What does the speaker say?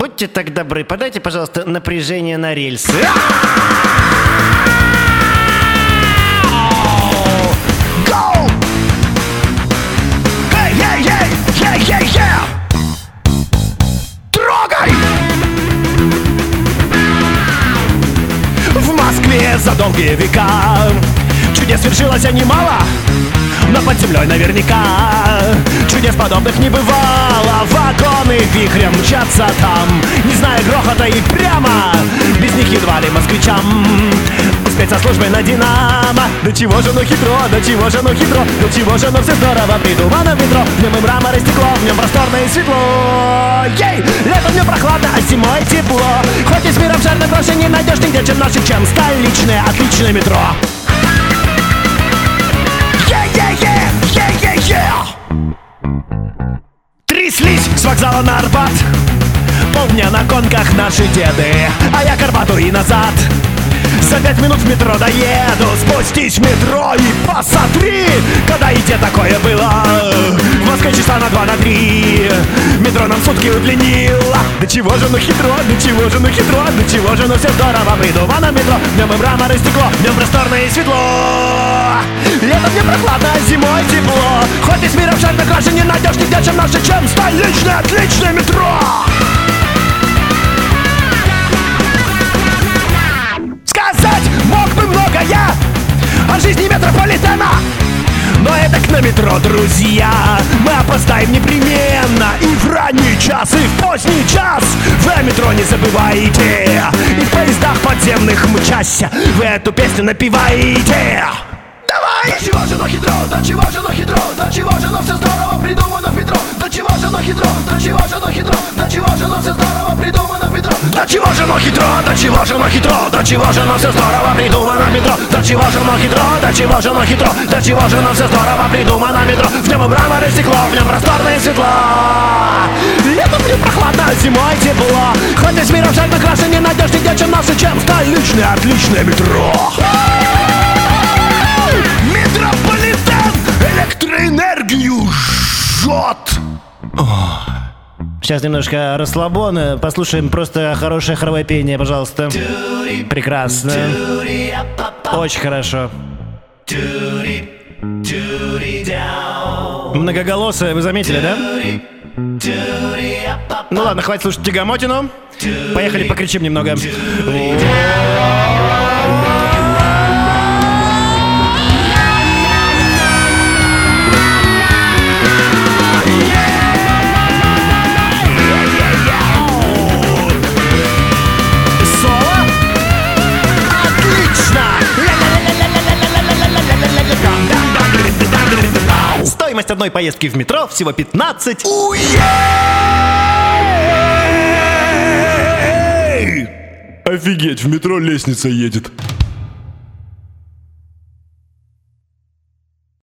Будьте так добры, подайте, пожалуйста, напряжение на рельсы. Go! Hey, yeah, yeah, yeah, yeah, yeah! Трогай! В Москве за долгие века чудес свершилось немало, но под землей наверняка чудес подобных не бывало. Вагоны вихрем мчатся там, не зная грохота и прямо без них едва ли москвичам успеть со службой на Динамо. До чего же оно хитро, до чего же оно хитро, до чего же оно все здорово придумано в метро. В нем и мрамор, и стекло, в нем просторно и светло. Ей! Летом в нем прохладно, а зимой тепло. Хоть и с миром шарно больше не найдешь нигде, чем наше, чем столичное отличное метро. Тряслись с вокзала на Арбат полдня на конках наши деды, а я к Арбату и назад. За 5 минут в метро доеду. Спустись в метро и посмотри, когда и где такое было. В Москве часа на 2, на 3 метро нам сутки удлинило. До чего же оно хитро, до чего же оно хитро, до чего же оно все здорово придумано метро. В нем и мрамор, и стекло, в нем просторно и светло. Летом мне прохладно, а зимой тепло. Хоть и с миром шар на краше не найдешь нигде, чем наше, чем столичное отличное метро. Сказать мог бы много я о жизни метрополитена, но это к на метро, друзья. Мы опоздаем непременно и в ранний час, и в поздний час. Вы о метро не забывайте, и в поездах подземных мчася вы эту песню напеваете. Давай! До чего же оно хитро, до чего же оно хитро, до чего же оно все здорово придумано в метро. До чего же оно хитро, до чего же оно хитро, до чего же оно все здорово придумано в метро. До чего же оно хитро, до чего же оно хитро, до чего же оно все здорово придумано в метро. До чего же оно хитро, до чего же оно хитро, до чего же оно все здорово придумано в метро. В нем и мрамор, и стекло, в нем просторно и светло. Летом мне прохладно, зимой тепло. Хоть и с миром шар на краше не найдешь нигде, чем наше, чем столичное отличное метро. Метрополитен электроэнергию жжет. Сейчас немножко расслабона. Послушаем просто хорошее хоровое пение, пожалуйста. Прекрасно. Очень хорошо. Многоголосое, вы заметили, да? Ну ладно, хватит слушать тягомотину. Поехали покричим немного. Стоимость одной поездки в метро всего 15. Офигеть, в метро лестница едет.